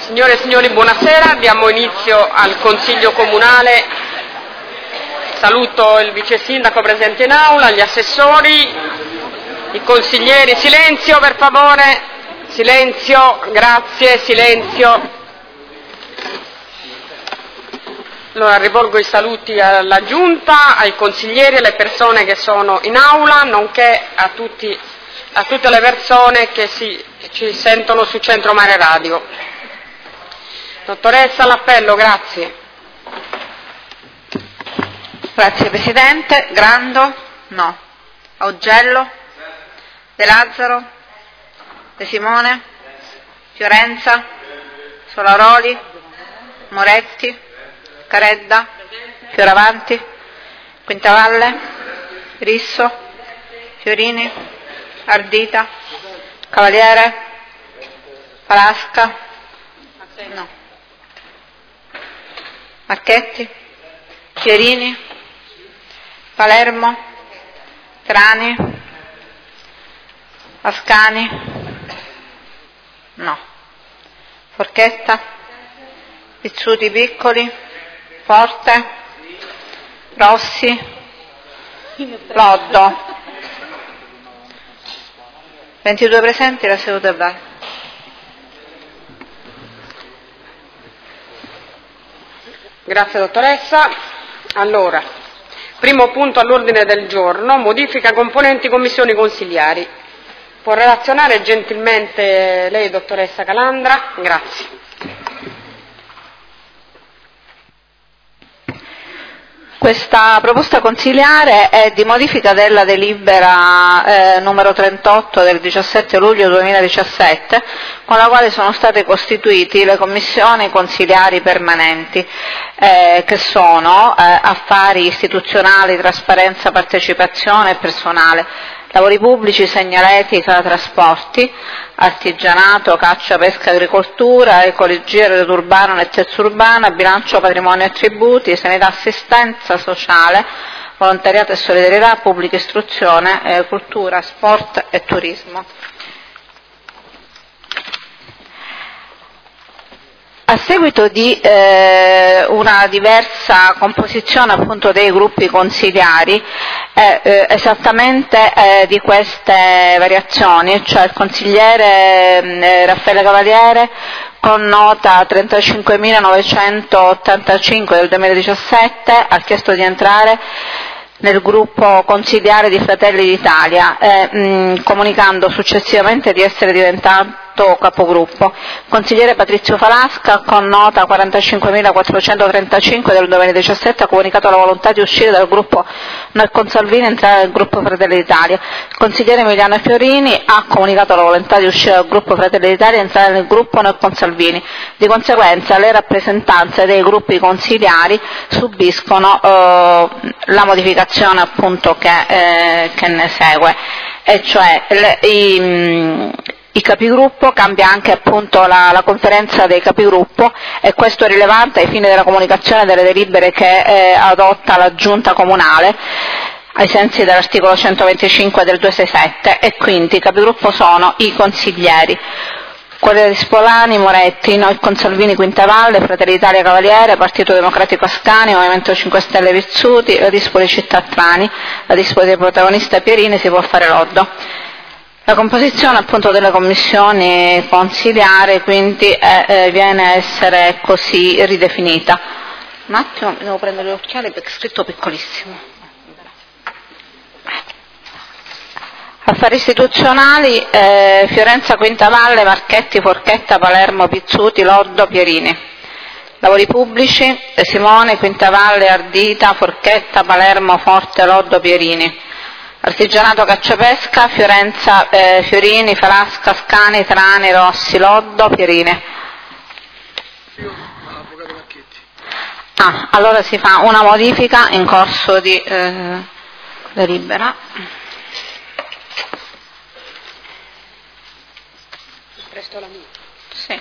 Signore e signori, buonasera. Diamo inizio al Consiglio Comunale. Saluto il Vice Sindaco presente in aula, gli assessori, i consiglieri. Silenzio, per favore. Silenzio, grazie, silenzio. Allora, rivolgo i saluti alla Giunta, ai consiglieri e alle persone che sono in aula, nonché a tutte le persone che ci sentono su Centro Mare Radio. Dottoressa, l'appello, grazie. Grazie Presidente. Grando? No. Augello? De Lazzaro? De Simone? Fiorenza? Solaroli? Moretti? Caredda? Fioravanti? Quintavalle? Risso? Fiorini? Ardita? Cavaliere? Palasca? No. Marchetti? Fiorini? Palermo? Trani? Ascani? No. Forchetta? Pizzuti Piccoli? Forte? Rossi? Loddo? 22 presenti, la seduta è valida. Grazie dottoressa. Allora, primo punto all'ordine del giorno, modifica componenti commissioni consigliari. Può relazionare gentilmente lei, dottoressa Calandra? Grazie. Questa proposta consiliare è di modifica della delibera numero 38 del 17 luglio 2017, con la quale sono state costituiti le commissioni consiliari permanenti, che sono affari istituzionali, trasparenza, partecipazione e personale, lavori pubblici, segnaletica, trasporti, artigianato, caccia, pesca, agricoltura, ecologia, rete urbana, nettezza urbana, bilancio, patrimonio e tributi, sanità, assistenza sociale, volontariato e solidarietà, pubblica istruzione, cultura, sport e turismo. A seguito di una diversa composizione appunto dei gruppi consiliari, esattamente di queste variazioni, cioè il consigliere Raffaele Cavaliere con nota 35.985 del 2017 ha chiesto di entrare nel gruppo consiliare di Fratelli d'Italia, comunicando successivamente di essere diventato capogruppo. Consigliere Patrizio Falasca con nota 45.435 del 2017 ha comunicato la volontà di uscire dal gruppo Noi con Salvini e entrare nel gruppo Fratelli d'Italia. Consigliere Emiliano Fiorini ha comunicato la volontà di uscire dal gruppo Fratelli d'Italia e entrare nel gruppo Noi con Salvini. Di conseguenza le rappresentanze dei gruppi consiliari subiscono la modificazione appunto che ne segue, e cioè i capigruppo, cambia anche appunto la conferenza dei capigruppo, e questo è rilevante ai fini della comunicazione delle delibere che adotta la giunta comunale ai sensi dell'articolo 125 del 267, e quindi i capigruppo sono i consiglieri: Quelle di Spolani, Moretti, Noi con Salvini, Quintavalle, Fratelli d'Italia Cavaliere, Partito Democratico Ascani, Movimento 5 Stelle Pizzuti, la Dispoli Città Trani, la Dispoli del protagonista Pierini, si può fare Loddo. La composizione appunto delle commissioni consiliari quindi viene a essere così ridefinita. Un attimo, devo prendere gli occhiali perché è scritto piccolissimo. Affari istituzionali, Fiorenza, Quintavalle, Marchetti, Forchetta, Palermo, Pizzuti, Loddo, Pierini. Lavori pubblici, Simone, Quintavalle, Ardita, Forchetta, Palermo, Forte, Loddo, Pierini. Artigianato, cacciapesca, Fiorenza, Fiorini, Falasca, Ascani, Trani, Rossi, Loddo, Pierini. Allora si fa una modifica in corso di delibera. Presto la mia. Sì.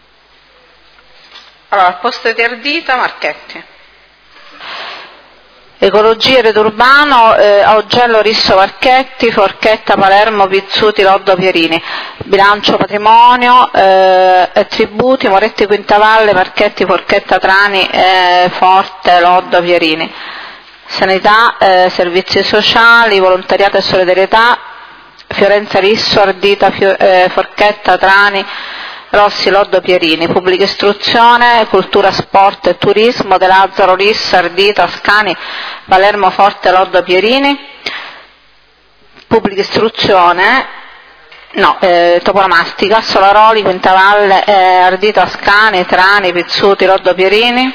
Allora, al posto di Ardita, Marchetti. Ecologia e Rete Urbano, Augello, Risso, Varchetti, Forchetta, Palermo, Pizzuti, Loddo, Pierini. Bilancio Patrimonio, Tributi, Moretti, Quintavalle, Varchetti, Forchetta, Trani, Forte, Loddo, Pierini. Sanità, Servizi Sociali, Volontariato e Solidarietà, Fiorenza, Risso, Ardita, Forchetta, Trani, Rossi, Loddo, Pierini. Pubblica Istruzione, Cultura, Sport e Turismo, De Lazzaro, Rissa, Ardita, Ascani, Palermo, Forte, Loddo, Pierini. Pubblica Istruzione, Toponomastica, Solaroli, Quintavalle, Ardita, Ascani, Trani, Pizzuti, Loddo, Pierini.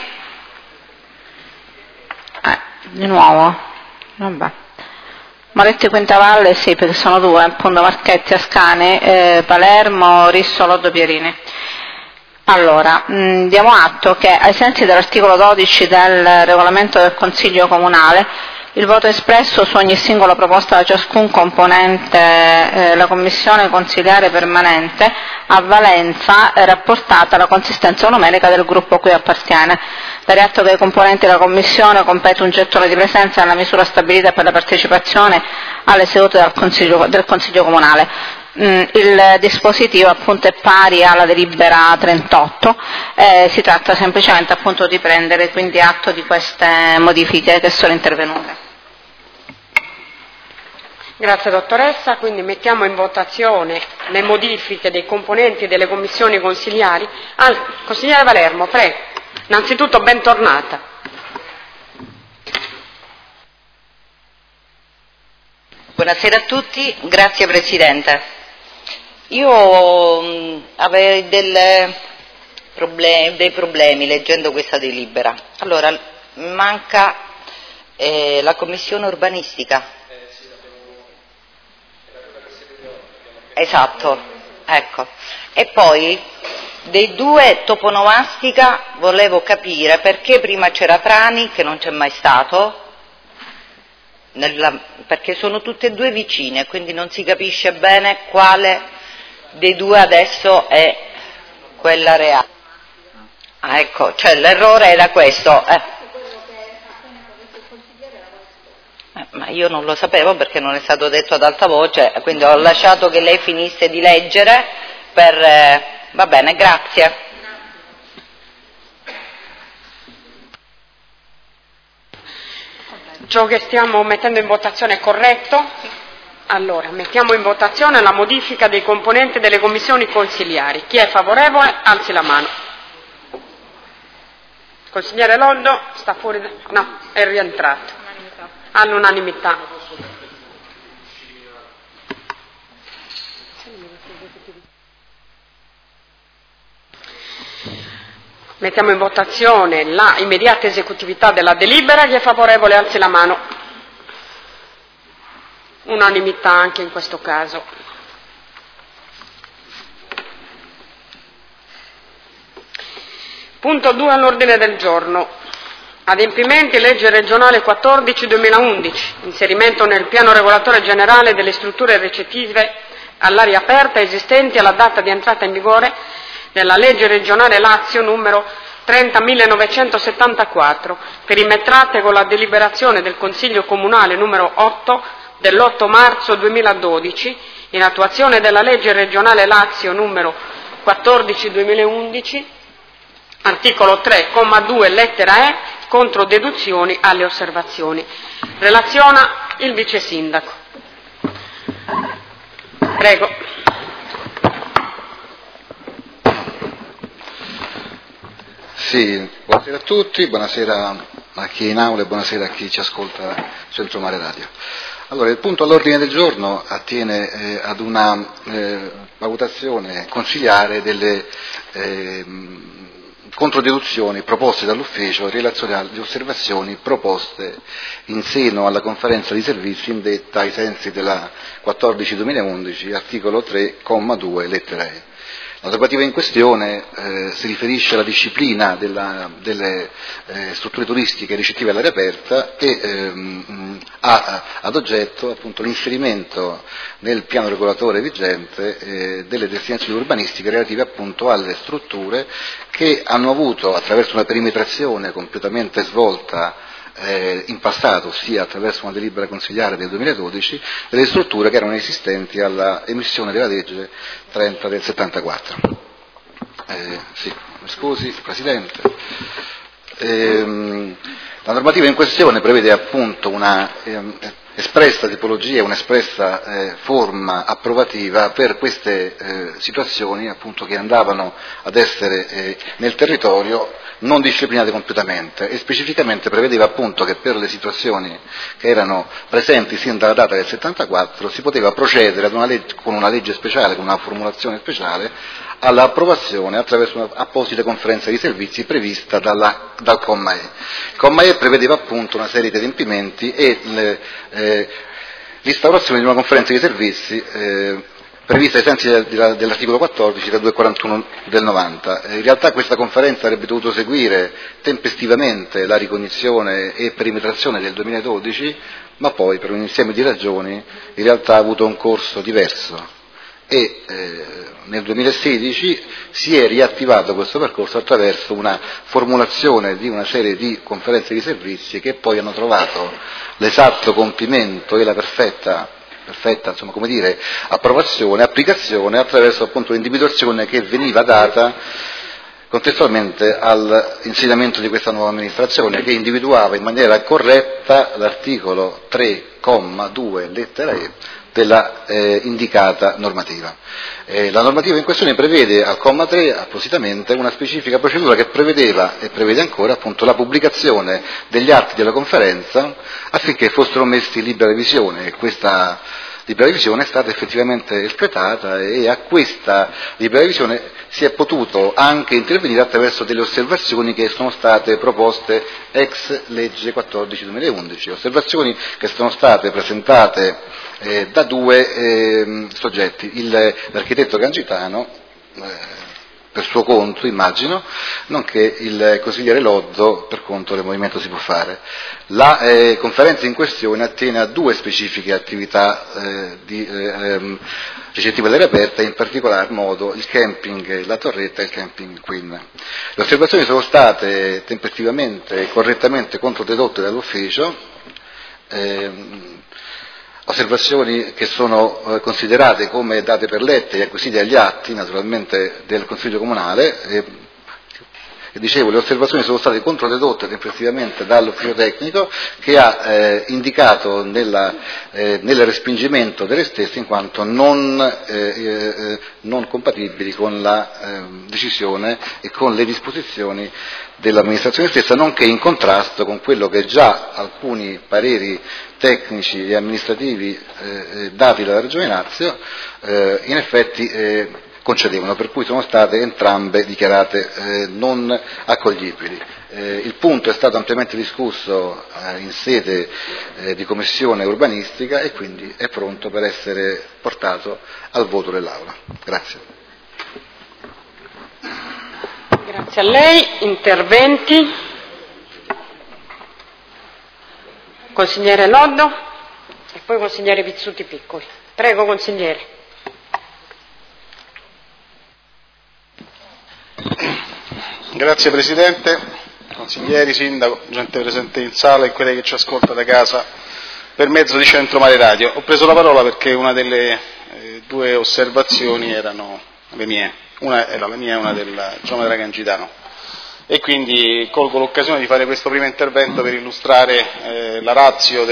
Di nuovo, vabbè. Moretti, Quintavalle, sì, perché sono due, appunto, Marchetti, Ascani, Palermo, Risso, Loddo, Pierini. Allora, diamo atto che ai sensi dell'articolo 12 del regolamento del Consiglio Comunale, il voto espresso su ogni singola proposta da ciascun componente la Commissione Consiliare Permanente ha valenza rapportata alla consistenza numerica del gruppo a cui appartiene. Dare atto che ai componenti della Commissione compete un gettone di presenza nella misura stabilita per la partecipazione alle sedute del Consiglio Comunale. Il dispositivo appunto è pari alla delibera 38, si tratta semplicemente appunto di prendere quindi atto di queste modifiche che sono intervenute. Grazie dottoressa, quindi mettiamo in votazione le modifiche dei componenti delle commissioni consiliari. Consigliere Palermo, prego. Innanzitutto bentornata. Buonasera a tutti, grazie Presidente. Io avevo dei problemi leggendo questa delibera. Allora, manca la commissione urbanistica. Esatto, ecco. E poi dei due toponomastica volevo capire perché prima c'era Trani, che non c'è mai stato, perché sono tutte e due vicine, quindi non si capisce bene quale dei due adesso è quella reale. Ecco, cioè l'errore era questo. Ma io non lo sapevo perché non è stato detto ad alta voce, quindi ho lasciato che lei finisse di leggere va bene, grazie. Ciò che stiamo mettendo in votazione è corretto? Allora, mettiamo in votazione la modifica dei componenti delle commissioni consiliari. Chi è favorevole, alzi la mano. Consigliere Loddo, sta fuori? No, è rientrato. All'unanimità. Mettiamo in votazione la immediata esecutività della delibera. Chi è favorevole alzi la mano. Unanimità anche in questo caso. Punto 2 all'ordine del giorno. Adempimenti legge regionale 14-2011, inserimento nel piano regolatore generale delle strutture ricettive all'aria aperta esistenti alla data di entrata in vigore della legge regionale Lazio numero 30.974, perimetrate con la deliberazione del Consiglio Comunale numero 8 dell'8 marzo 2012, in attuazione della legge regionale Lazio numero 14-2011, articolo 3, comma 2, lettera E, contro deduzioni alle osservazioni. Relaziona il vice sindaco. Prego. Sì, buonasera a tutti, buonasera a chi è in aula e buonasera a chi ci ascolta Centro Mare Radio. Allora, il punto all'ordine del giorno attiene ad una valutazione consiliare delle controdeduzioni proposte dall'ufficio in relazione alle osservazioni proposte in seno alla conferenza di servizi indetta ai sensi della 14-2011, articolo 3, comma 2, lettera E. La normativa in questione si riferisce alla disciplina delle strutture turistiche ricettive all'aria aperta e ha ad oggetto appunto l'inserimento nel piano regolatore vigente delle destinazioni urbanistiche relative appunto alle strutture che hanno avuto, attraverso una perimetrazione completamente svolta in passato, ossia attraverso una delibera consigliare del 2012, delle strutture che erano esistenti alla emissione della legge 30 del 74. Sì, mi scusi Presidente. La normativa in questione prevede appunto una espressa tipologia, un'espressa forma approvativa per queste situazioni appunto che andavano ad essere nel territorio non disciplinate completamente, e specificamente prevedeva appunto che per le situazioni che erano presenti sin dalla data del 74 si poteva procedere con una legge speciale, con una formulazione speciale, all'approvazione attraverso un'apposita conferenza di servizi prevista dal comma E. Il comma E prevedeva appunto una serie di adempimenti e l'instaurazione di una conferenza di servizi prevista ai sensi dell'articolo 14 del 241 del 90. In realtà questa conferenza avrebbe dovuto seguire tempestivamente la ricognizione e perimetrazione del 2012, ma poi per un insieme di ragioni in realtà ha avuto un corso diverso e nel 2016 si è riattivato questo percorso attraverso una formulazione di una serie di conferenze di servizi che poi hanno trovato l'esatto compimento e la perfetta insomma, come dire, applicazione attraverso appunto l'individuazione che veniva data contestualmente all'insediamento di questa nuova amministrazione, che individuava in maniera corretta l'articolo 3,2 lettera E della indicata normativa. La normativa in questione prevede al comma 3 appositamente una specifica procedura che prevedeva e prevede ancora appunto la pubblicazione degli atti della conferenza affinché fossero messi in libera visione, e questa libera visione è stata effettivamente espletata, e a questa libera visione si è potuto anche intervenire attraverso delle osservazioni che sono state proposte ex legge 14/2011, osservazioni che sono state presentate da due soggetti, l'architetto Gangitano, per suo conto immagino, nonché il consigliere Loddo per conto del Movimento Si Può Fare. La conferenza in questione attiene a due specifiche attività ricettive all'aria aperta, in particolar modo il camping La Torretta e il camping Queen. Le osservazioni sono state tempestivamente e correttamente controdedotte dall'ufficio, osservazioni che sono considerate come date per lette e acquisite agli atti, naturalmente, del Consiglio Comunale. Dicevo, le osservazioni sono state controdedotte tempestivamente dall'ufficio tecnico, che ha indicato nel respingimento delle stesse in quanto non compatibili con la decisione e con le disposizioni dell'amministrazione stessa, nonché in contrasto con quello che già alcuni pareri tecnici e amministrativi dati dalla Regione Lazio in effetti concedevano, per cui sono state entrambe dichiarate non accoglibili. Il punto è stato ampiamente discusso in sede di commissione urbanistica e quindi è pronto per essere portato al voto dell'Aula. Grazie. Grazie a lei. Interventi? Consigliere Loddo e poi consigliere Pizzuti Piccoli. Prego, consigliere. Grazie Presidente, consiglieri, sindaco, gente presente in sala e quelle che ci ascolta da casa per mezzo di Centro Mare Radio. Ho preso la parola perché una delle due osservazioni erano le mie, una era la mia e una del geometra Gangitano, e quindi colgo l'occasione di fare questo primo intervento per illustrare la ratio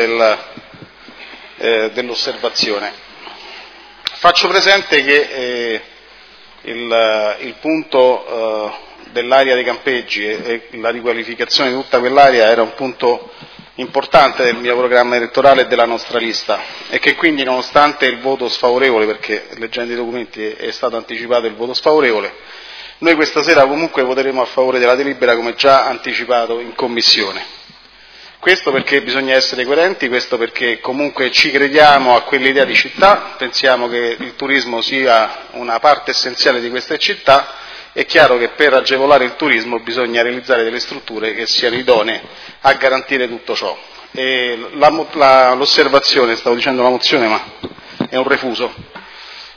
dell'osservazione. Faccio presente che il punto dell'area dei campeggi e la riqualificazione di tutta quell'area era un punto importante del mio programma elettorale e della nostra lista, e che quindi, nonostante il voto sfavorevole, perché leggendo i documenti è stato anticipato il voto sfavorevole, noi questa sera comunque voteremo a favore della delibera come già anticipato in Commissione. Questo perché bisogna essere coerenti, questo perché comunque ci crediamo a quell'idea di città, pensiamo che il turismo sia una parte essenziale di queste città. È chiaro che per agevolare il turismo bisogna realizzare delle strutture che siano idonee a garantire tutto ciò. E l'osservazione, stavo dicendo la mozione ma è un refuso,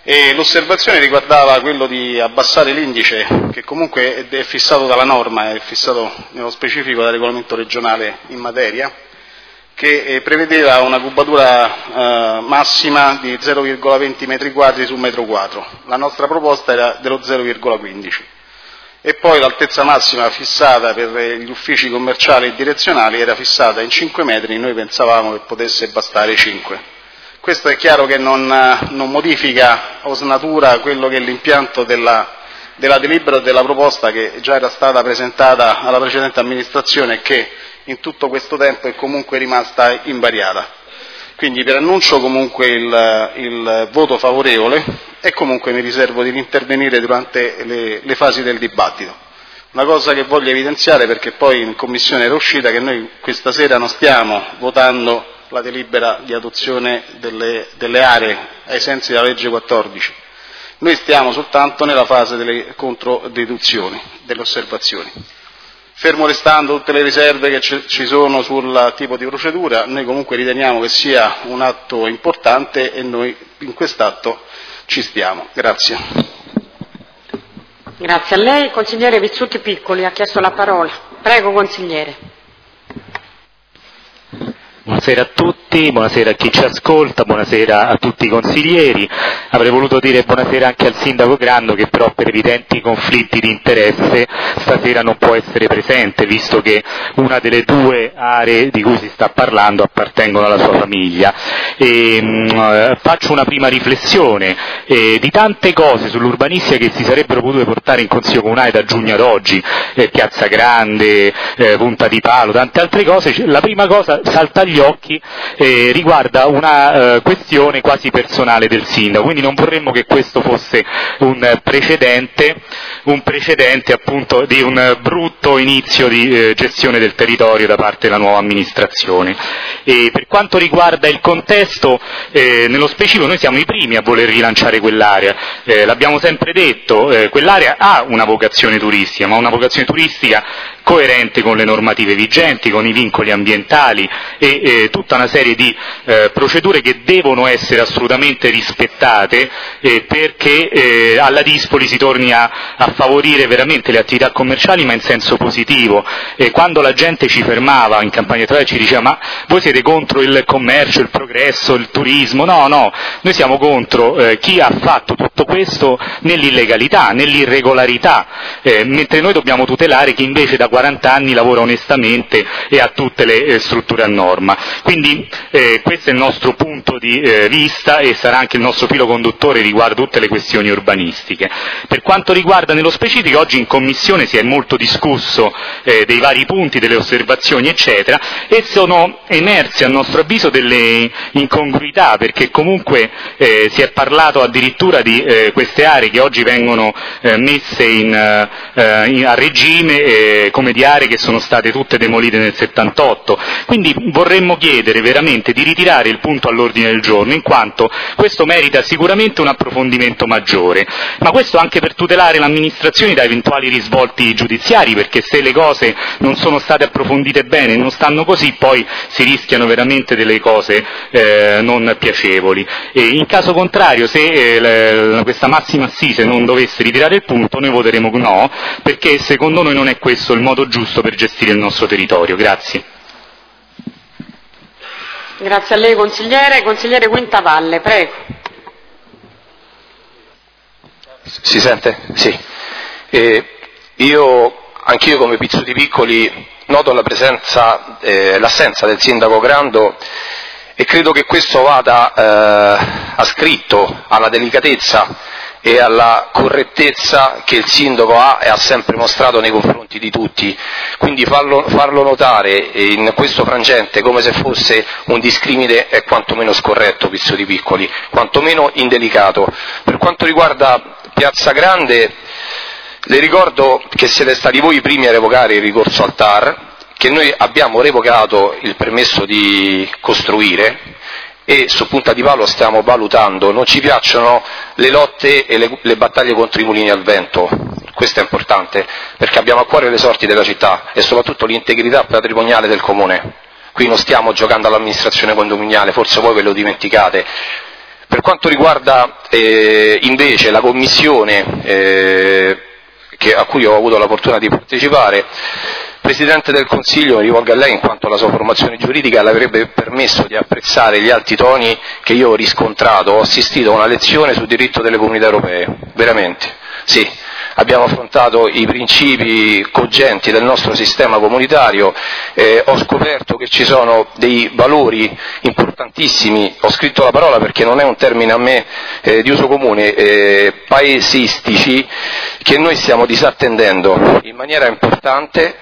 E l'osservazione riguardava quello di abbassare l'indice, che comunque è fissato dalla norma, è fissato nello specifico dal regolamento regionale in materia, che prevedeva una cubatura massima di 0,20 metri quadri su metro quadro. La nostra proposta era dello 0,15. E poi l'altezza massima fissata per gli uffici commerciali e direzionali era fissata in 5 metri, noi pensavamo che potesse bastare 5. Questo è chiaro che non modifica o snatura quello che è l'impianto della delibera o della proposta che già era stata presentata alla precedente amministrazione e che in tutto questo tempo è comunque rimasta invariata. Quindi preannuncio comunque il voto favorevole e comunque mi riservo di intervenire durante le fasi del dibattito. Una cosa che voglio evidenziare, perché poi in Commissione era uscita, che noi questa sera non stiamo votando la delibera di adozione delle aree ai sensi della legge 14. Noi stiamo soltanto nella fase delle controdeduzioni, delle osservazioni. Fermo restando tutte le riserve che ci sono sul tipo di procedura, noi comunque riteniamo che sia un atto importante e noi in quest'atto ci stiamo. Grazie. Grazie a lei. Consigliere Pizzuti Piccoli ha chiesto la parola. Prego, consigliere. Buonasera a tutti, buonasera a chi ci ascolta, buonasera a tutti i consiglieri. Avrei voluto dire buonasera anche al sindaco Grando, che però per evidenti conflitti di interesse stasera non può essere presente, visto che una delle due aree di cui si sta parlando appartengono alla sua famiglia. Faccio una prima riflessione. Di tante cose sull'urbanistica che si sarebbero potute portare in Consiglio Comunale da giugno ad oggi, Piazza Grande, Punta di Palo, tante altre cose, la prima cosa salta agli occhi riguarda una questione quasi personale del sindaco, quindi non vorremmo che questo fosse un precedente appunto di un brutto inizio di gestione del territorio da parte della nuova amministrazione. E per quanto riguarda il contesto, nello specifico noi siamo i primi a voler rilanciare quell'area, l'abbiamo sempre detto, quell'area ha una vocazione turistica, ma una vocazione turistica coerente con le normative vigenti, con i vincoli ambientali e tutta una serie di procedure che devono essere assolutamente rispettate perché alla Dispoli si torni a favorire veramente le attività commerciali, ma in senso positivo. Quando la gente ci fermava in campagna elettorale ci diceva: ma voi siete contro il commercio, il progresso, il turismo? No, noi siamo contro chi ha fatto tutto questo nell'illegalità, nell'irregolarità, mentre noi dobbiamo tutelare chi invece da 40 anni lavora onestamente e ha tutte le strutture a norma. Quindi questo è il nostro punto di vista e sarà anche il nostro filo conduttore riguardo tutte le questioni urbanistiche. Per quanto riguarda nello specifico, oggi in Commissione si è molto discusso dei vari punti, delle osservazioni eccetera, e sono emerse a nostro avviso delle incongruità, perché comunque si è parlato addirittura di queste aree che oggi vengono messe a regime come di aree che sono state tutte demolite nel 78, quindi vorremmo chiedere veramente di ritirare il punto all'ordine del giorno, in quanto questo merita sicuramente un approfondimento maggiore, ma questo anche per tutelare l'amministrazione da eventuali risvolti giudiziari, perché se le cose non sono state approfondite bene e non stanno così, poi si rischiano veramente delle cose non piacevoli. E in caso contrario, se questa massima assise non dovesse ritirare il punto, noi voteremo no, perché secondo noi non è questo il modo giusto per gestire il nostro territorio. Grazie. Grazie a lei consigliere. Consigliere Quintavalle, prego. Si sente? Sì. Anch'io come Pizzuti Piccoli noto l'assenza del sindaco Grando e credo che questo vada ascritto alla delicatezza e alla correttezza che il sindaco ha e ha sempre mostrato nei confronti di tutti, quindi farlo notare in questo frangente come se fosse un discrimine è quantomeno scorretto, Pizzuti Piccoli, quantomeno indelicato. Per quanto riguarda Piazza Grande, le ricordo che siete stati voi i primi a revocare il ricorso al TAR, che noi abbiamo revocato il permesso di costruire e su Punta di Palo stiamo valutando. Non ci piacciono le lotte e le battaglie contro i mulini al vento, questo è importante, perché abbiamo a cuore le sorti della città e soprattutto l'integrità patrimoniale del comune. Qui non stiamo giocando all'amministrazione condominiale, forse voi ve lo dimenticate. Per quanto riguarda invece la commissione a cui ho avuto la fortuna di partecipare, Presidente del Consiglio, mi rivolgo a lei in quanto la sua formazione giuridica le avrebbe permesso di apprezzare gli alti toni che io ho riscontrato. Ho assistito a una lezione sul diritto delle comunità europee, veramente, sì. Abbiamo affrontato i principi cogenti del nostro sistema comunitario, ho scoperto che ci sono dei valori importantissimi, ho scritto la parola perché non è un termine a me di uso comune, paesistici, che noi stiamo disattendendo in maniera importante,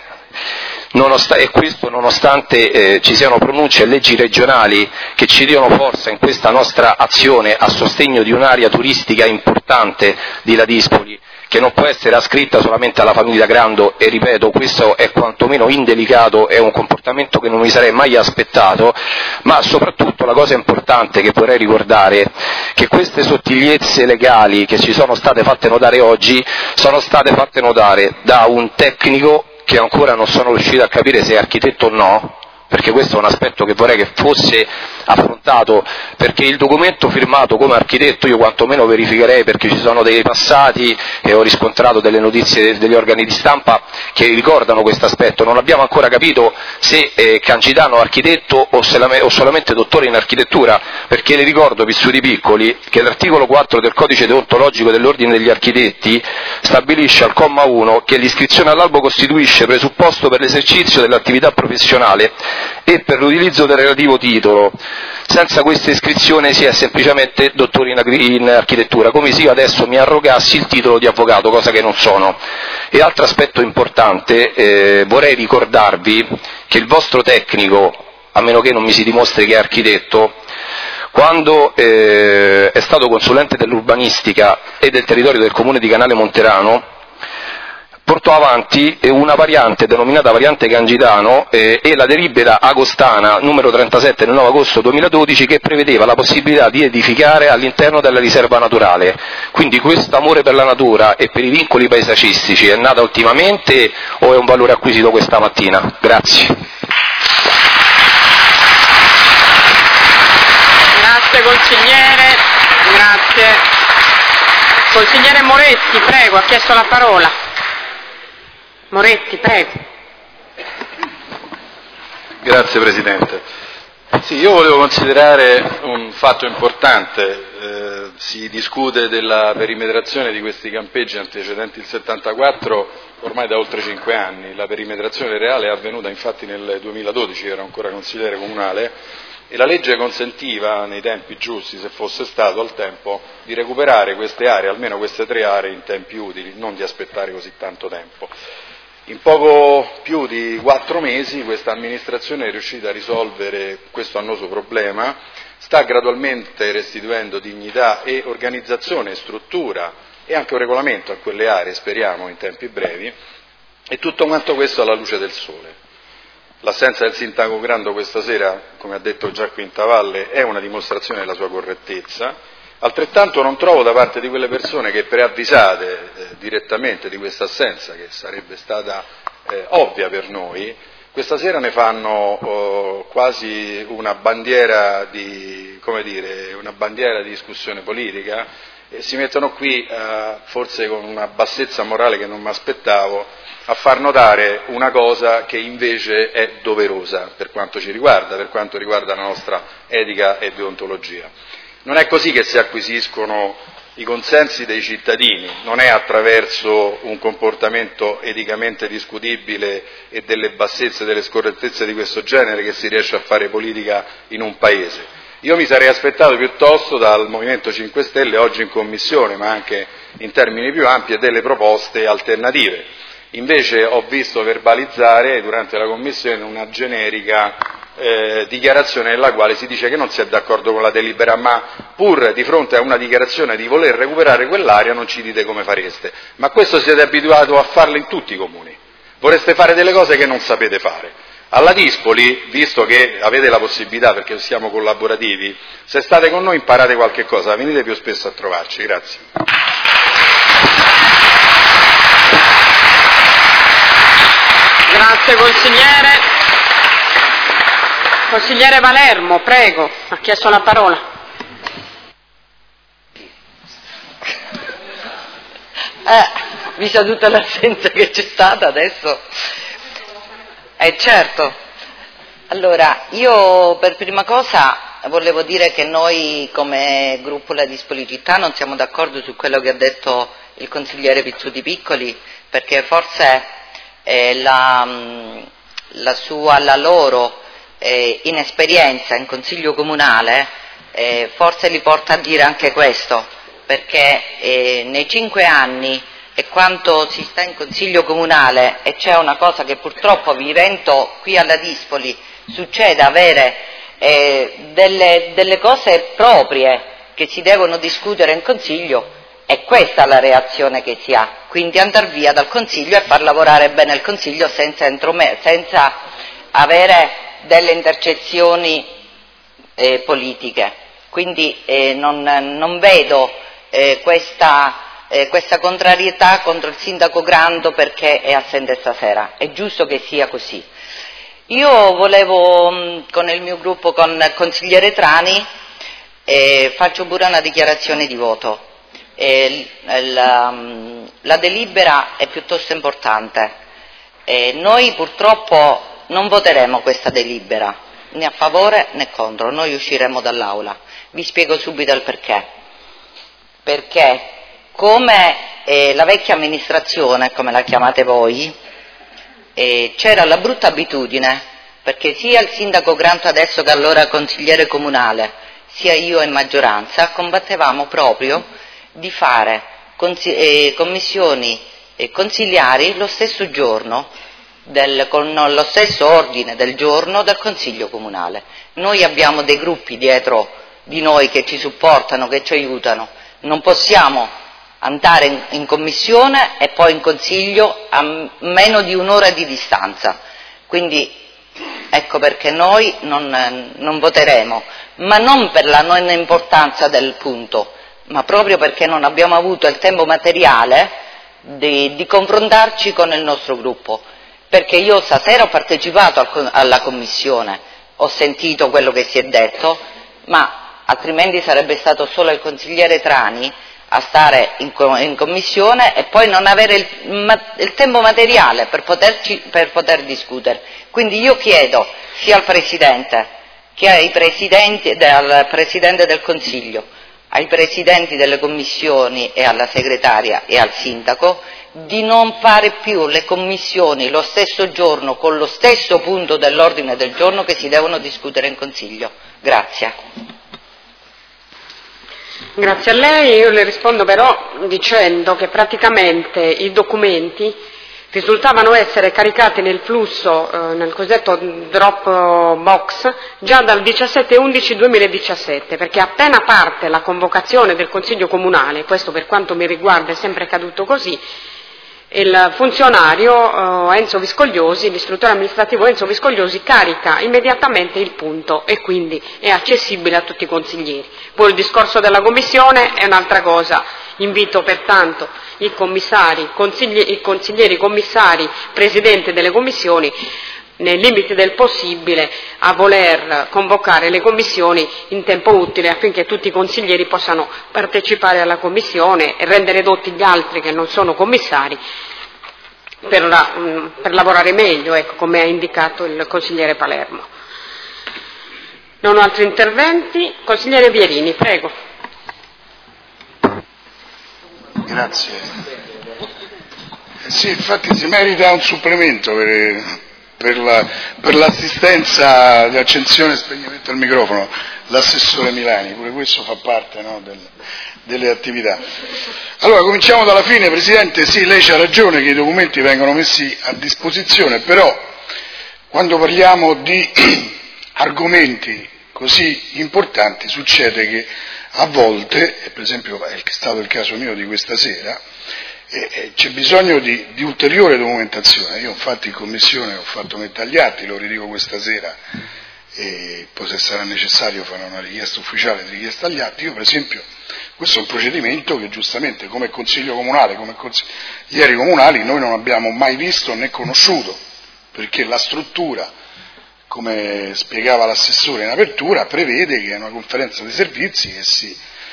e questo nonostante ci siano pronunce e leggi regionali che ci diano forza in questa nostra azione a sostegno di un'area turistica importante di Ladispoli, che non può essere ascritta solamente alla famiglia Grando, e ripeto, questo è quantomeno indelicato, è un comportamento che non mi sarei mai aspettato, ma soprattutto la cosa importante che vorrei ricordare, che queste sottigliezze legali che ci sono state fatte notare oggi, sono state fatte notare da un tecnico che ancora non sono riuscito a capire se è architetto o no, perché questo è un aspetto che vorrei che fosse affrontato, perché il documento firmato come architetto io quantomeno verificherei, perché ci sono dei passati e ho riscontrato delle notizie degli organi di stampa che ricordano questo aspetto. Non abbiamo ancora capito se Cangidano è architetto o solamente dottore in architettura, perché le ricordo, vissuti piccoli, che l'articolo 4 del codice deontologico dell'ordine degli architetti stabilisce al comma 1 che l'iscrizione all'albo costituisce presupposto per l'esercizio dell'attività professionale e per l'utilizzo del relativo titolo. Senza questa iscrizione si è semplicemente dottori in architettura, come se io adesso mi arrogassi il titolo di avvocato, cosa che non sono. E altro aspetto importante, vorrei ricordarvi che il vostro tecnico, a meno che non mi si dimostri che è architetto, quando è stato consulente dell'urbanistica e del territorio del comune di Canale Monterano, portò avanti una variante denominata variante Cangidano e la delibera agostana numero 37 del 9 agosto 2012, che prevedeva la possibilità di edificare all'interno della riserva naturale. Quindi questo amore per la natura e per i vincoli paesaggistici è nata ultimamente o è un valore acquisito questa mattina? Grazie. Grazie consigliere, grazie. Consigliere Moretti, prego, ha chiesto la parola. Moretti, prego. Grazie Presidente. Sì, io volevo considerare un fatto importante, si discute della perimetrazione di questi campeggi antecedenti il 74 ormai da oltre 5 anni, la perimetrazione reale è avvenuta infatti nel 2012, ero ancora consigliere comunale, e la legge consentiva nei tempi giusti, se fosse stato al tempo, di recuperare queste aree, almeno queste 3 aree, in tempi utili, non di aspettare così tanto tempo. In poco più di 4 mesi questa amministrazione è riuscita a risolvere questo annoso problema, sta gradualmente restituendo dignità e organizzazione e struttura e anche un regolamento a quelle aree, speriamo in tempi brevi, e tutto quanto questo alla luce del sole. L'assenza del sindaco Grando questa sera, come ha detto già Quintavalle, è una dimostrazione della sua correttezza. Altrettanto non trovo da parte di quelle persone che preavvisate direttamente di questa assenza, che sarebbe stata ovvia per noi, questa sera ne fanno quasi una bandiera di discussione politica e si mettono qui, forse con una bassezza morale che non mi aspettavo, a far notare una cosa che invece è doverosa per quanto ci riguarda, per quanto riguarda la nostra etica e deontologia. Non è così che si acquisiscono i consensi dei cittadini, non è attraverso un comportamento eticamente discutibile e delle bassezze, delle scorrettezze di questo genere che si riesce a fare politica in un paese. Io mi sarei aspettato piuttosto dal Movimento 5 Stelle, oggi in Commissione, ma anche in termini più ampi, delle proposte alternative. Invece ho visto verbalizzare durante la Commissione una generica dichiarazione nella quale si dice che non si è d'accordo con la delibera, ma pur di fronte a una dichiarazione di voler recuperare quell'area non ci dite come fareste. Ma questo siete abituati a farlo in tutti i comuni. Vorreste fare delle cose che non sapete fare. A Ladispoli, visto che avete la possibilità, perché siamo collaborativi, se state con noi imparate qualche cosa, venite più spesso a trovarci. Grazie. Grazie consigliere. Consigliere Palermo, prego, ha chiesto la parola. Vista tutta l'assenza che c'è stata adesso. Certo. Allora, io per prima cosa volevo dire che noi come gruppo La Disponibilità non siamo d'accordo su quello che ha detto il consigliere Pizzuti Piccoli, perché forse la loro inesperienza in consiglio comunale forse li porta a dire anche questo, perché nei 5 anni e quanto si sta in consiglio comunale, e c'è una cosa che purtroppo vivendo qui alla Dispoli succede, avere delle cose proprie che si devono discutere in consiglio, è questa la reazione che si ha, quindi andare via dal consiglio e far lavorare bene il consiglio senza avere delle intercezioni politiche. Quindi non vedo questa contrarietà contro il sindaco Grando perché è assente stasera, è giusto che sia così. Io volevo, con il mio gruppo, con il consigliere Trani, faccio pure una dichiarazione di voto. La delibera è piuttosto importante. Noi purtroppo non voteremo questa delibera, né a favore né contro, noi usciremo dall'aula. Vi spiego subito il perché. Perché come la vecchia amministrazione, come la chiamate voi, c'era la brutta abitudine, perché sia il sindaco Granto adesso che allora consigliere comunale, sia io in maggioranza, combattevamo proprio di fare commissioni consiliari lo stesso giorno, con lo stesso ordine del giorno del Consiglio Comunale. Noi abbiamo dei gruppi dietro di noi che ci supportano, che ci aiutano, non possiamo andare in commissione e poi in consiglio a meno di un'ora di distanza, quindi ecco perché noi non voteremo, ma non per la non importanza del punto, ma proprio perché non abbiamo avuto il tempo materiale di confrontarci con il nostro gruppo, perché io stasera ho partecipato alla commissione, ho sentito quello che si è detto, ma altrimenti sarebbe stato solo il consigliere Trani a stare in commissione e poi non avere il tempo materiale per poter discutere. Quindi io chiedo sia al Presidente che al Presidente del Consiglio, ai Presidenti delle commissioni e alla Segretaria e al Sindaco di non fare più le commissioni lo stesso giorno con lo stesso punto dell'ordine del giorno che si devono discutere in Consiglio. Grazie. Grazie a lei, io le rispondo però dicendo che praticamente i documenti risultavano essere caricati nel flusso, nel cosiddetto Dropbox, già dal 17/11/2017, perché appena parte la convocazione del Consiglio Comunale, questo per quanto mi riguarda è sempre accaduto così, il funzionario Enzo Viscogliosi, l'istruttore amministrativo Enzo Viscogliosi, carica immediatamente il punto e quindi è accessibile a tutti i consiglieri. Poi il discorso della commissione è un'altra cosa. Invito pertanto i consiglieri commissari, presidenti delle commissioni, nei limiti del possibile, a voler convocare le commissioni in tempo utile affinché tutti i consiglieri possano partecipare alla commissione e rendere edotti gli altri che non sono commissari per lavorare meglio, ecco, come ha indicato il consigliere Palermo. Non ho altri interventi. Consigliere Pierini, prego. Grazie. Sì, infatti si merita un supplemento per l'assistenza di accensione e spegnimento del microfono, l'assessore Milani, pure questo fa parte, no, delle attività. Allora, cominciamo dalla fine, Presidente. Sì, lei c'ha ragione che i documenti vengono messi a disposizione, però quando parliamo di argomenti così importanti succede che a volte, e per esempio è stato il caso mio di questa sera, c'è bisogno di ulteriore documentazione. Io infatti in commissione ho fatto mettere agli atti, lo ridico questa sera, e poi se sarà necessario farò una richiesta ufficiale di richiesta agli atti. Io per esempio, questo è un procedimento che giustamente come Consiglio Comunale, come consiglieri comunali, noi non abbiamo mai visto né conosciuto, perché la struttura, come spiegava l'assessore in apertura, prevede che è una conferenza dei servizi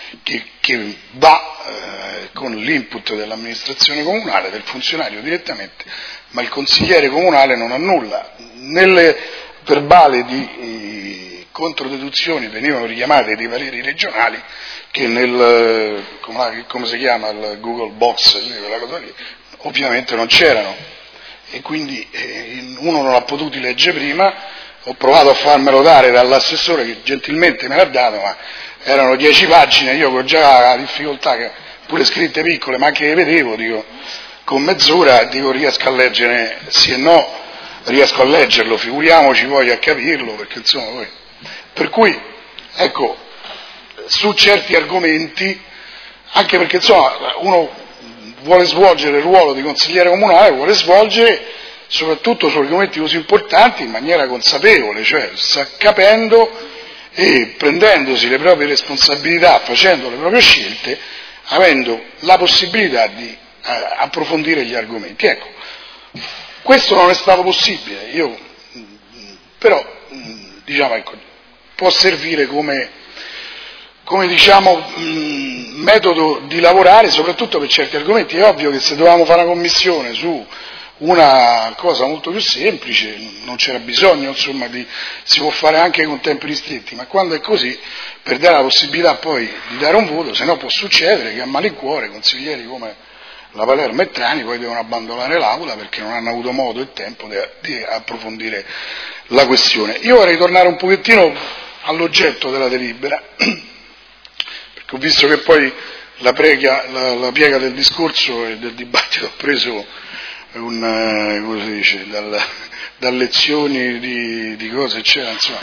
che va con l'input dell'amministrazione comunale, del funzionario direttamente, ma il consigliere comunale non ha nulla. Nelle verbali di controdeduzioni venivano richiamate dei pareri regionali che nel, come si chiama, il Google Box, quella cosa lì, ovviamente non c'erano, e quindi uno non l'ha potuto leggere prima. Ho provato a farmelo dare dall'assessore che gentilmente me l'ha dato, ma erano 10 pagine, io con già la difficoltà, che pure scritte piccole, ma anche le vedevo, dico, con mezz'ora riesco a leggere, sì e no, riesco a leggerlo, figuriamoci poi a capirlo, perché insomma poi. Per cui, ecco, su certi argomenti, anche perché insomma uno vuole svolgere il ruolo di consigliere comunale, vuole svolgere soprattutto su argomenti così importanti in maniera consapevole, cioè capendo e prendendosi le proprie responsabilità, facendo le proprie scelte, avendo la possibilità di approfondire gli argomenti. Ecco, questo non è stato possibile, però diciamo, ecco, può servire come diciamo, metodo di lavorare, soprattutto per certi argomenti. È ovvio che se dovevamo fare una commissione su una cosa molto più semplice non c'era bisogno, insomma, si può fare anche con tempi ristretti, ma quando è così, per dare la possibilità poi di dare un voto, se no può succedere che a malincuore consiglieri come la Palermo e Trani poi devono abbandonare l'aula perché non hanno avuto modo e tempo di approfondire la questione. Io vorrei tornare un pochettino all'oggetto della delibera, perché ho visto che poi la piega del discorso e del dibattito ha preso come si dice, da lezioni di cose eccetera, insomma,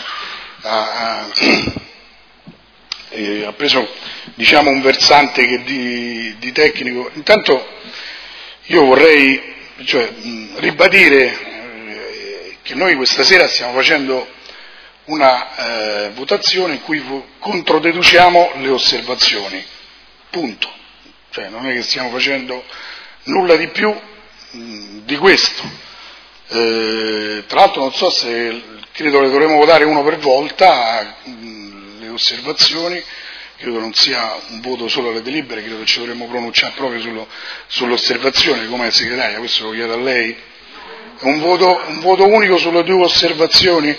ha preso, diciamo, un versante che di tecnico. Intanto io vorrei ribadire che noi questa sera stiamo facendo una votazione in cui controdeduciamo le osservazioni, punto, cioè non è che stiamo facendo nulla di più di questo. Tra l'altro non so se, credo che dovremo votare uno per volta le osservazioni, credo non sia un voto solo alle delibere, credo che ci dovremmo pronunciare proprio sull'osservazione, come segretaria, questo lo chiedo a lei. Un voto unico sulle due osservazioni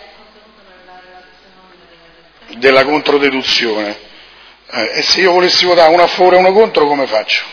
della controdeduzione. E se io volessi votare una a favore e una contro, come faccio?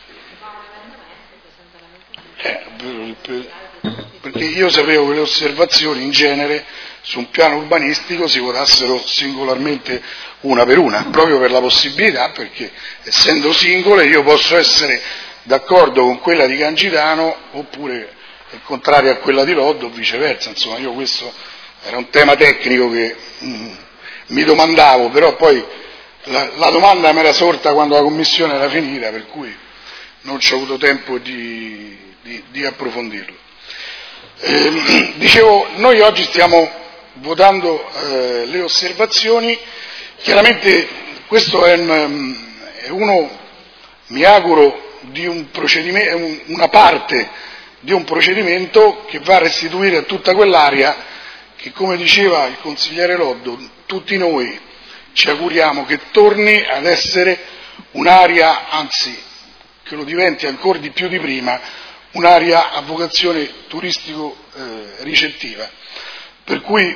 Perché io sapevo che le osservazioni in genere su un piano urbanistico si votassero singolarmente una per una, proprio per la possibilità, perché essendo singole io posso essere d'accordo con quella di Gangitano oppure contraria a quella di Loddo o viceversa. Insomma, io questo era un tema tecnico che mi domandavo, però poi la domanda mi era sorta quando la commissione era finita, per cui non ci ho avuto tempo di approfondirlo. Dicevo, noi oggi stiamo votando le osservazioni, chiaramente questo è uno, mi auguro, di un procedimento, una parte di un procedimento che va a restituire a tutta quell'area che, come diceva il consigliere Loddo, tutti noi ci auguriamo che torni ad essere un'area, anzi che lo diventi ancora di più di prima, un'area a vocazione turistico-ricettiva. Per cui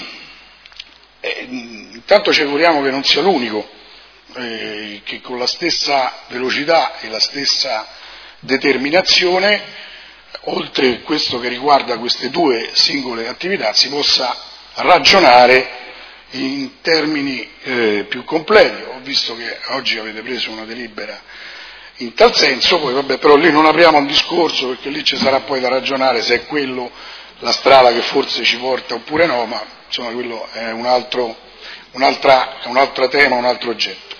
intanto ci auguriamo che non sia l'unico, che con la stessa velocità e la stessa determinazione, oltre questo che riguarda queste due singole attività, si possa ragionare in termini più completi. Ho visto che oggi avete preso una delibera in tal senso, poi vabbè, però lì non apriamo un discorso perché lì ci sarà poi da ragionare se è quello la strada che forse ci porta oppure no, ma insomma quello è un altro tema, un altro oggetto.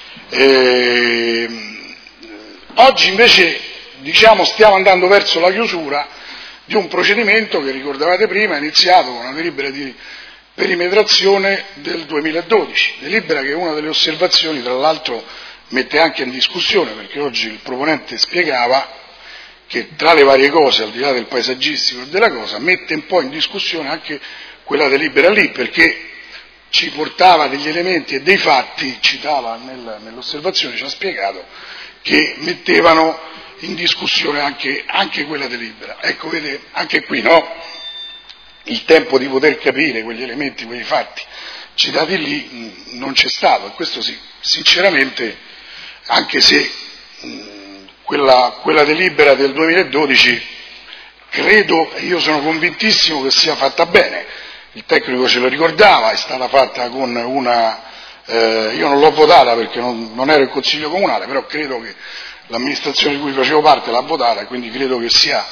Oggi invece, diciamo, stiamo andando verso la chiusura di un procedimento che ricordavate prima è iniziato con una delibera di perimetrazione del 2012, delibera che è una delle osservazioni, tra l'altro mette anche in discussione, perché oggi il proponente spiegava che tra le varie cose, al di là del paesaggistico e della cosa, mette un po' in discussione anche quella delibera lì, perché ci portava degli elementi e dei fatti, citava nell'osservazione, ci ha spiegato, che mettevano in discussione anche quella delibera. Ecco, vede, anche qui, no? Il tempo di poter capire quegli elementi, quei fatti citati lì non c'è stato, e questo sì, sinceramente, anche se quella delibera del 2012 credo, e io sono convintissimo che sia fatta bene, il tecnico ce lo ricordava, è stata fatta con io non l'ho votata perché non ero in consiglio comunale, però credo che l'amministrazione di cui facevo parte l'ha votata, quindi credo che sia,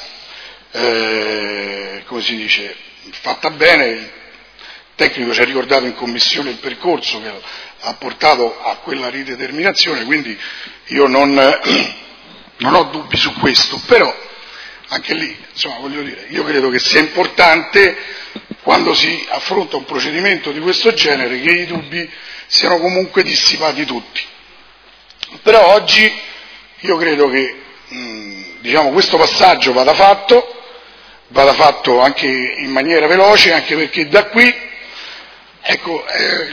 come si dice, fatta bene. Il tecnico ci ha ricordato in commissione il percorso che ha portato a quella rideterminazione, quindi io non ho dubbi su questo, però anche lì, insomma, voglio dire, io credo che sia importante, quando si affronta un procedimento di questo genere, che i dubbi siano comunque dissipati tutti. Però oggi io credo che questo passaggio vada fatto anche in maniera veloce, anche perché da qui, ecco, è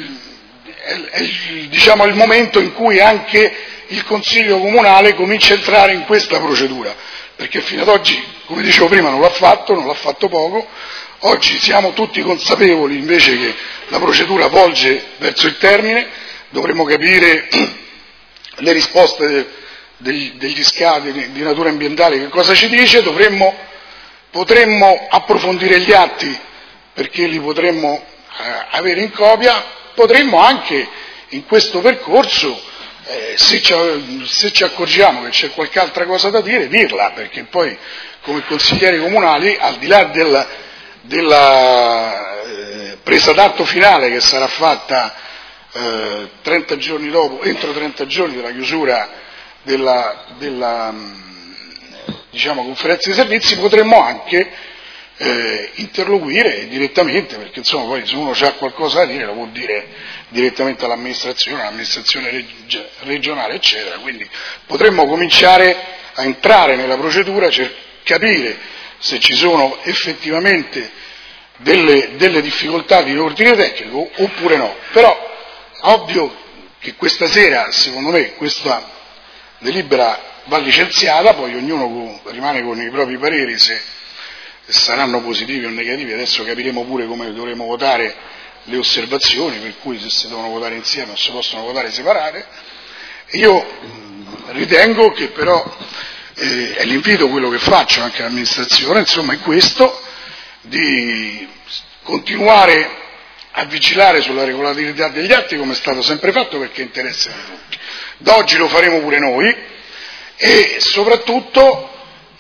il momento in cui anche il Consiglio Comunale comincia a entrare in questa procedura, perché fino ad oggi, come dicevo prima, non l'ha fatto poco. Oggi siamo tutti consapevoli invece che la procedura volge verso il termine, dovremo capire le risposte degli scavi di natura ambientale che cosa ci dice, potremmo approfondire gli atti perché li potremmo avere in copia, potremmo anche in questo percorso, se ci accorgiamo che c'è qualche altra cosa da dire, dirla, perché poi come consiglieri comunali, al di là della presa d'atto finale che sarà fatta 30 giorni dopo, entro 30 giorni della chiusura della conferenza di servizi, potremmo anche interloquire direttamente, perché insomma poi se uno ha qualcosa da dire lo può dire direttamente all'amministrazione regionale, eccetera, quindi potremmo cominciare a entrare nella procedura, capire se ci sono effettivamente delle difficoltà di ordine tecnico oppure no. Però ovvio che questa sera, secondo me, questa delibera va licenziata, poi ognuno rimane con i propri pareri, se saranno positivi o negativi. Adesso capiremo pure come dovremo votare le osservazioni, per cui se si devono votare insieme o si possono votare separate. Io ritengo che però, è l'invito quello che faccio anche all'amministrazione, insomma, è questo, di continuare a vigilare sulla regolarità degli atti come è stato sempre fatto, perché è interesse di tutti. Da oggi lo faremo pure noi, e soprattutto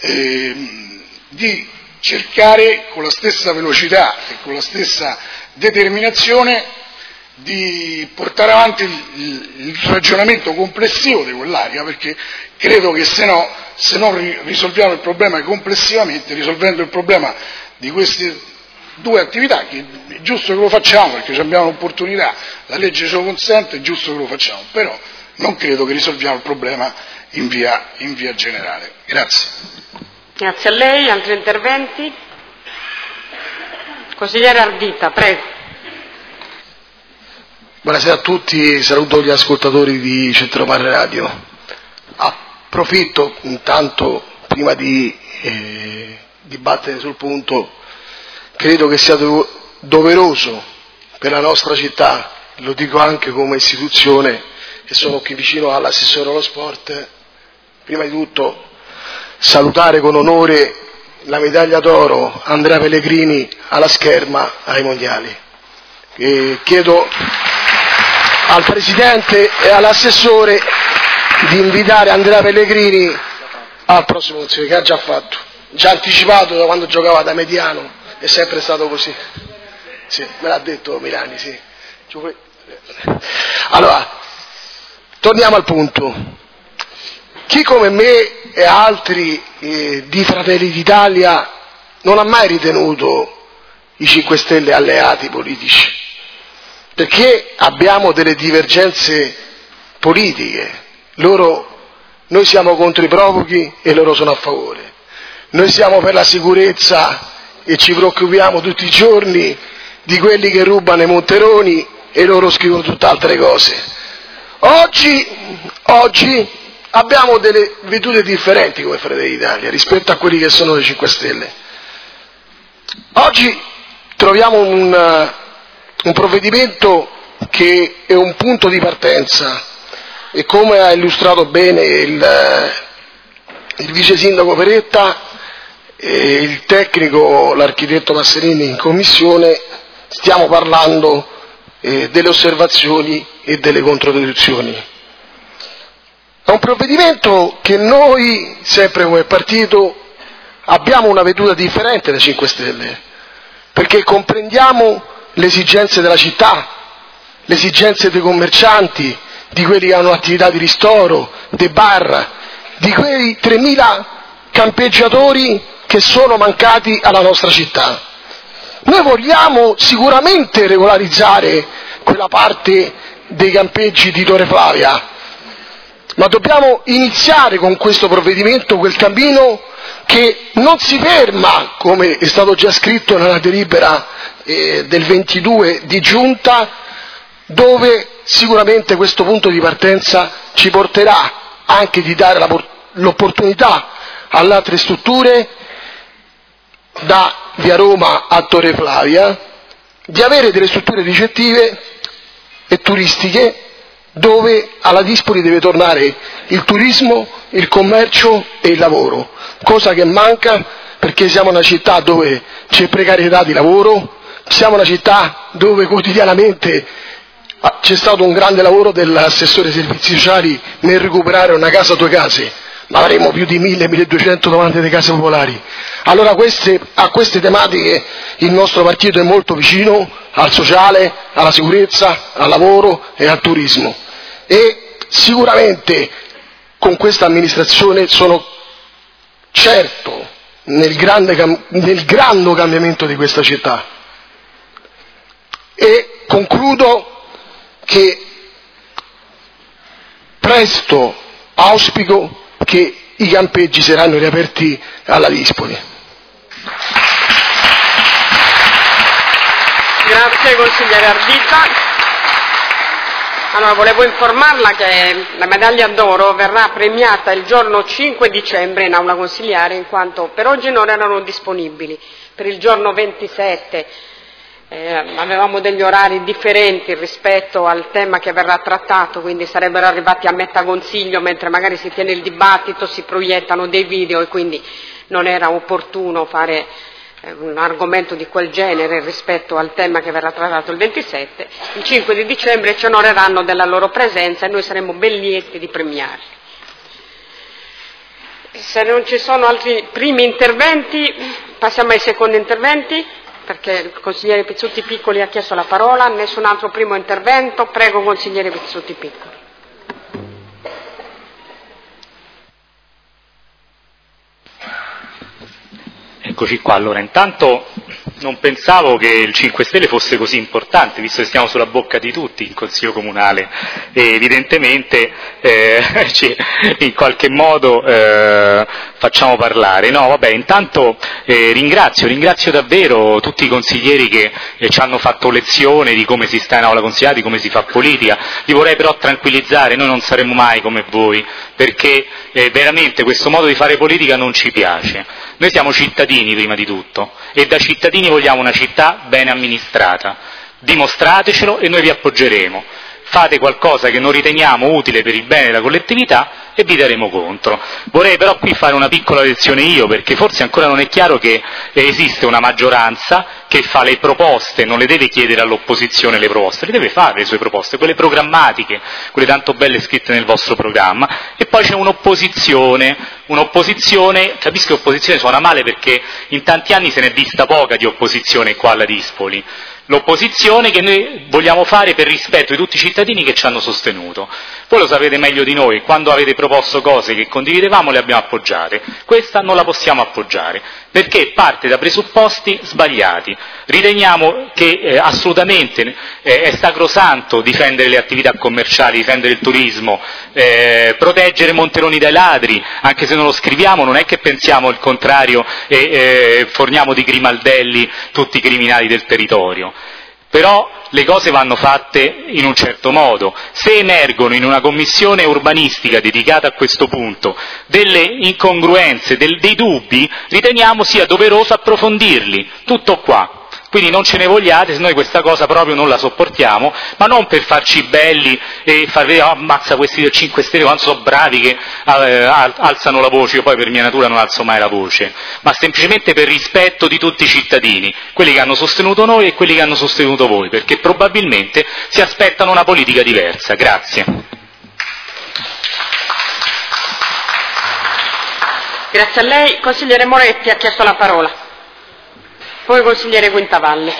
di cercare con la stessa velocità e con la stessa determinazione di portare avanti il ragionamento complessivo di quell'area, perché credo che se non risolviamo il problema complessivamente, risolvendo il problema di queste due attività, che è giusto che lo facciamo perché abbiamo un'opportunità, la legge ce lo consente, è giusto che lo facciamo, però non credo che risolviamo il problema in via generale. Grazie. Grazie a lei. Altri interventi? Consigliere Ardita, prego. Buonasera a tutti, saluto gli ascoltatori di Centropar Radio. Approfitto intanto, prima di dibattere sul punto, credo che sia doveroso per la nostra città, lo dico anche come istituzione, e sono qui vicino all'assessore allo sport, prima di tutto salutare con onore la medaglia d'oro Andrea Pellegrini alla scherma ai mondiali. E chiedo al Presidente e all'assessore di invitare Andrea Pellegrini al prossimo consiglio, che ha già fatto, già anticipato da quando giocava da mediano, è sempre stato così. Sì, me l'ha detto Milani, sì. Allora, torniamo al punto. Chi come me e altri di Fratelli d'Italia non ha mai ritenuto i 5 Stelle alleati politici, perché abbiamo delle divergenze politiche. Noi siamo contro i profughi e loro sono a favore. Noi siamo per la sicurezza e ci preoccupiamo tutti i giorni di quelli che rubano i monteroni e loro scrivono tutt'altre cose. Oggi abbiamo delle vedute differenti come Fratelli d'Italia rispetto a quelli che sono le 5 Stelle. Oggi troviamo un provvedimento che è un punto di partenza e, come ha illustrato bene il vice sindaco Peretta e il tecnico, l'architetto Masserini in commissione, stiamo parlando delle osservazioni e delle controdeduzioni. È un provvedimento che noi, sempre come partito, abbiamo una veduta differente dai 5 Stelle, perché comprendiamo le esigenze della città, le esigenze dei commercianti, di quelli che hanno attività di ristoro, dei bar, di quei 3.000 campeggiatori che sono mancati alla nostra città. Noi vogliamo sicuramente regolarizzare quella parte dei campeggi di Torre Flavia, ma dobbiamo iniziare con questo provvedimento quel cammino che non si ferma, come è stato già scritto nella delibera del 22 di giunta, dove sicuramente questo punto di partenza ci porterà anche di dare l'opportunità alle altre strutture, da via Roma a Torre Flavia, di avere delle strutture ricettive e turistiche dove alla Dispoli deve tornare il turismo, il commercio e il lavoro, cosa che manca perché siamo una città dove c'è precarietà di lavoro, siamo una città dove quotidianamente c'è stato un grande lavoro dell'assessore servizi sociali nel recuperare una casa, 2 case, ma avremo più di 1.000-1.200 domande di case popolari. Allora a queste tematiche il nostro partito è molto vicino, al sociale, alla sicurezza, al lavoro e al turismo, e sicuramente con questa amministrazione sono certo nel grande cambiamento di questa città. E concludo che presto auspico che i campeggi saranno riaperti alla Dispoli. Grazie consigliere Ardita. Allora, volevo informarla che la medaglia d'oro verrà premiata il giorno 5 dicembre in aula consigliare, in quanto per oggi non erano disponibili. Per il giorno 27 avevamo degli orari differenti rispetto al tema che verrà trattato, quindi sarebbero arrivati a metà consiglio, mentre magari si tiene il dibattito, si proiettano dei video e quindi non era opportuno fare un argomento di quel genere rispetto al tema che verrà trattato il 27. Il 5 di dicembre ci onoreranno della loro presenza e noi saremo ben lieti di premiarli. Se non ci sono altri primi interventi, passiamo ai secondi interventi, perché il consigliere Pizzuti Piccoli ha chiesto la parola. Nessun altro primo intervento. Prego, consigliere Pizzuti Piccoli. Eccoci qua. Allora, intanto non pensavo che il 5 Stelle fosse così importante, visto che stiamo sulla bocca di tutti in Consiglio Comunale e evidentemente in qualche modo facciamo parlare. No, vabbè, intanto ringrazio davvero tutti i consiglieri che ci hanno fatto lezione di come si sta in aula consigliare, di come si fa politica. Li vorrei però tranquillizzare, noi non saremo mai come voi, perché veramente questo modo di fare politica non ci piace. Noi siamo cittadini prima di tutto e da cittadini vogliamo una città bene amministrata. Dimostratecelo e noi vi appoggeremo. Fate qualcosa che non riteniamo utile per il bene della collettività e vi daremo contro. Vorrei però qui fare una piccola lezione io, perché forse ancora non è chiaro che esiste una maggioranza che fa le proposte, non le deve chiedere all'opposizione le proposte, le deve fare le sue proposte, quelle programmatiche, quelle tanto belle scritte nel vostro programma, e poi c'è un'opposizione, capisco che opposizione suona male perché in tanti anni se n'è vista poca di opposizione qua alla Dispoli. L'opposizione che noi vogliamo fare per rispetto di tutti i cittadini che ci hanno sostenuto. Voi lo sapete meglio di noi, quando avete proposto cose che condividevamo le abbiamo appoggiate, questa non la possiamo appoggiare, perché parte da presupposti sbagliati. Riteniamo che assolutamente è sacrosanto difendere le attività commerciali, difendere il turismo, proteggere Monteroni dai ladri, anche se non lo scriviamo, non è che pensiamo il contrario e forniamo di grimaldelli tutti i criminali del territorio. Però le cose vanno fatte in un certo modo. Se emergono in una commissione urbanistica dedicata a questo punto delle incongruenze, dei dubbi, riteniamo sia doveroso approfondirli. Tutto qua. Quindi non ce ne vogliate, se noi questa cosa proprio non la sopportiamo, ma non per farci belli e far vedere, ammazza questi del 5 Stelle, quanto sono bravi che alzano la voce, io poi per mia natura non alzo mai la voce, ma semplicemente per rispetto di tutti i cittadini, quelli che hanno sostenuto noi e quelli che hanno sostenuto voi, perché probabilmente si aspettano una politica diversa. Grazie. Grazie a lei. Consigliere Moretti ha chiesto la parola. Poi consigliere Quintavalle.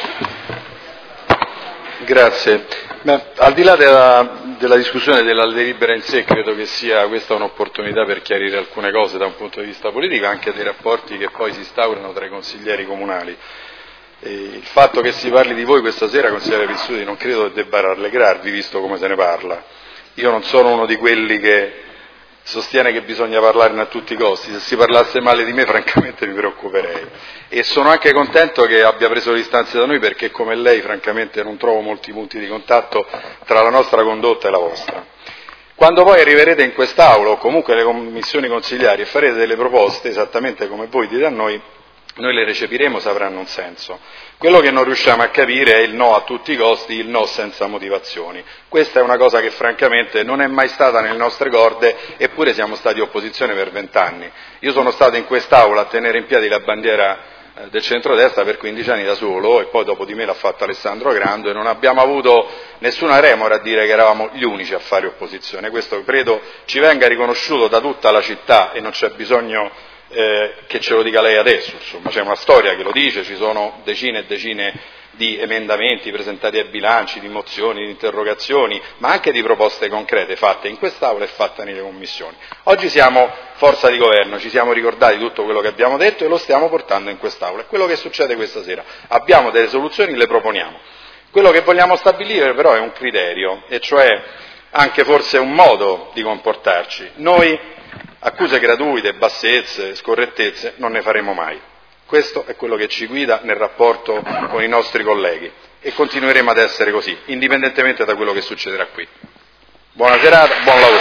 Grazie. Ma al di là della discussione della delibera in sé, credo che sia questa un'opportunità per chiarire alcune cose da un punto di vista politico, anche dei rapporti che poi si instaurano tra i consiglieri comunali. Il fatto che si parli di voi questa sera, consigliere Pizzuti, non credo debba rallegrarvi, visto come se ne parla. Io non sono uno di quelli che sostiene che bisogna parlarne a tutti i costi. Se si parlasse male di me, francamente mi preoccuperei. E sono anche contento che abbia preso le distanze da noi, perché come lei francamente non trovo molti punti di contatto tra la nostra condotta e la vostra. Quando poi arriverete in quest'Aula o comunque nelle commissioni consigliari e farete delle proposte, esattamente come voi dite a noi le recepiremo, se avranno un senso. Quello che non riusciamo a capire è il no a tutti i costi, il no senza motivazioni. Questa è una cosa che francamente non è mai stata nelle nostre corde, eppure siamo stati opposizione per 20 anni. Io sono stato in quest'Aula a tenere in piedi la bandiera del centrodestra per 15 anni da solo, e poi dopo di me l'ha fatto Alessandro Grando, e non abbiamo avuto nessuna remora a dire che eravamo gli unici a fare opposizione. Questo credo ci venga riconosciuto da tutta la città e non c'è bisogno che ce lo dica lei adesso, insomma, c'è una storia che lo dice, ci sono decine e decine di emendamenti presentati ai bilanci, di mozioni, di interrogazioni, ma anche di proposte concrete fatte in quest'Aula e fatte nelle commissioni. Oggi siamo forza di governo, ci siamo ricordati tutto quello che abbiamo detto e lo stiamo portando in quest'Aula. È quello che succede questa sera. Abbiamo delle soluzioni, le proponiamo. Quello che vogliamo stabilire però è un criterio, e cioè anche forse un modo di comportarci. Noi accuse gratuite, bassezze, scorrettezze non ne faremo mai. Questo è quello che ci guida nel rapporto con i nostri colleghi e continueremo ad essere così, indipendentemente da quello che succederà qui. Buona serata, buon lavoro.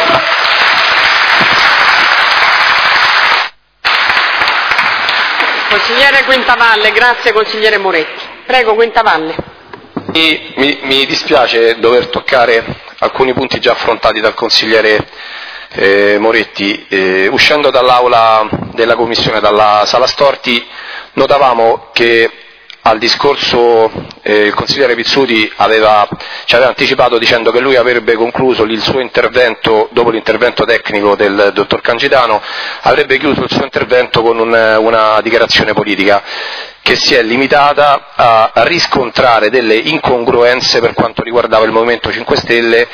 Consigliere Quintavalle, grazie consigliere Moretti. Prego Quintavalle. Mi dispiace dover toccare alcuni punti già affrontati dal consigliere Moretti. Uscendo dall'aula della commissione, dalla sala Storti, notavamo che al discorso il consigliere Pizzuti ci aveva anticipato dicendo che lui avrebbe concluso il suo intervento, dopo l'intervento tecnico del dottor Cangitano, avrebbe chiuso il suo intervento con una dichiarazione politica che si è limitata a riscontrare delle incongruenze per quanto riguardava il Movimento 5 Stelle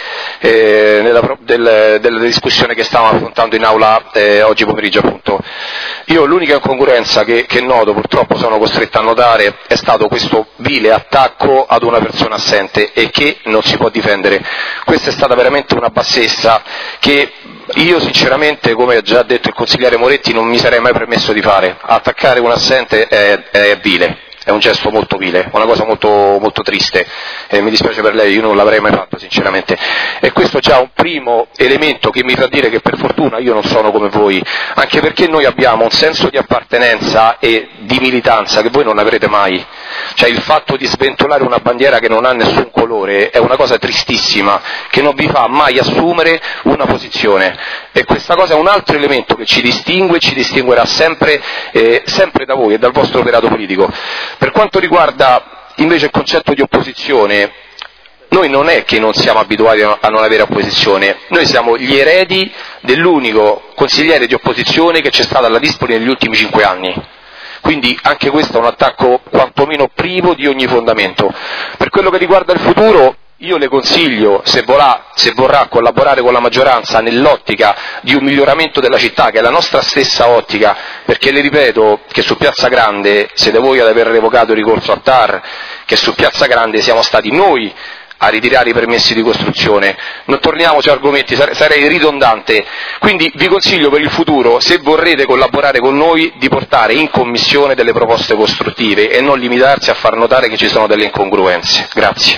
della discussione che stavamo affrontando in aula oggi pomeriggio, appunto. Io l'unica incongruenza che noto, purtroppo sono costretto a notare, è stato questo vile attacco ad una persona assente e che non si può difendere. Questa è stata veramente una bassezza che io sinceramente, come ha già detto il consigliere Moretti, non mi sarei mai permesso di fare. Attaccare un assente è vile, è un gesto molto vile, una cosa molto, molto triste, mi dispiace per lei, io non l'avrei mai fatto sinceramente, e questo è già un primo elemento che mi fa dire che per fortuna io non sono come voi, anche perché noi abbiamo un senso di appartenenza e di militanza che voi non avrete mai. Cioè il fatto di sventolare una bandiera che non ha nessun colore è una cosa tristissima, che non vi fa mai assumere una posizione, e questa cosa è un altro elemento che ci distingue e ci distinguerà sempre da voi e dal vostro operato politico. Per quanto riguarda invece il concetto di opposizione, noi non è che non siamo abituati a non avere opposizione, noi siamo gli eredi dell'unico consigliere di opposizione che c'è stato alla Dispoli negli ultimi 5 anni. Quindi anche questo è un attacco quantomeno privo di ogni fondamento. Per quello che riguarda il futuro, io le consiglio, se vorrà collaborare con la maggioranza nell'ottica di un miglioramento della città, che è la nostra stessa ottica, perché le ripeto che su Piazza Grande siete voi ad aver revocato il ricorso a TAR, che su Piazza Grande siamo stati noi a ritirare i permessi di costruzione. Non torniamo su argomenti, sarei ridondante. Quindi vi consiglio per il futuro, se vorrete collaborare con noi, di portare in commissione delle proposte costruttive e non limitarsi a far notare che ci sono delle incongruenze. Grazie.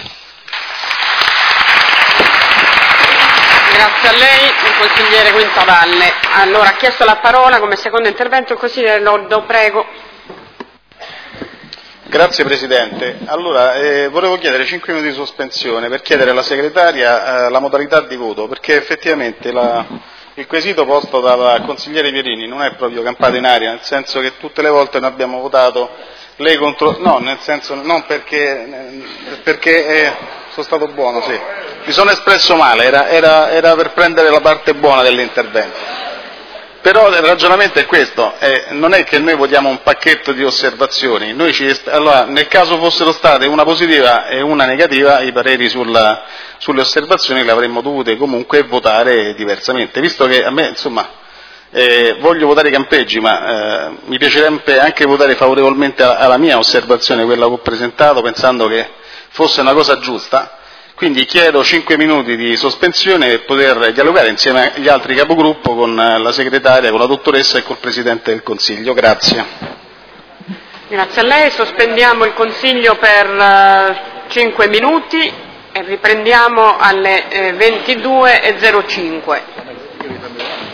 Grazie a lei, il consigliere Quintavalle. Allora, ha chiesto la parola come secondo intervento il consigliere Loddo, prego. Grazie Presidente. Allora, volevo chiedere 5 minuti di sospensione per chiedere alla segretaria la modalità di voto, perché effettivamente il quesito posto dal consigliere Pierini non è proprio campato in aria, nel senso che tutte le volte noi abbiamo votato lei contro... No, nel senso, non perché sono stato buono, sì. Mi sono espresso male, era per prendere la parte buona dell'intervento. Però il ragionamento è questo, non è che noi votiamo un pacchetto di osservazioni, allora, nel caso fossero state una positiva e una negativa, i pareri sulle osservazioni le avremmo dovute comunque votare diversamente, visto che a me, insomma, voglio votare i campeggi, ma mi piacerebbe anche votare favorevolmente alla mia osservazione, quella che ho presentato, pensando che fosse una cosa giusta. Quindi chiedo 5 minuti di sospensione per poter dialogare insieme agli altri capogruppo con la segretaria, con la dottoressa e col Presidente del Consiglio. Grazie. Grazie a lei, sospendiamo il Consiglio per 5 minuti e riprendiamo alle 22:05.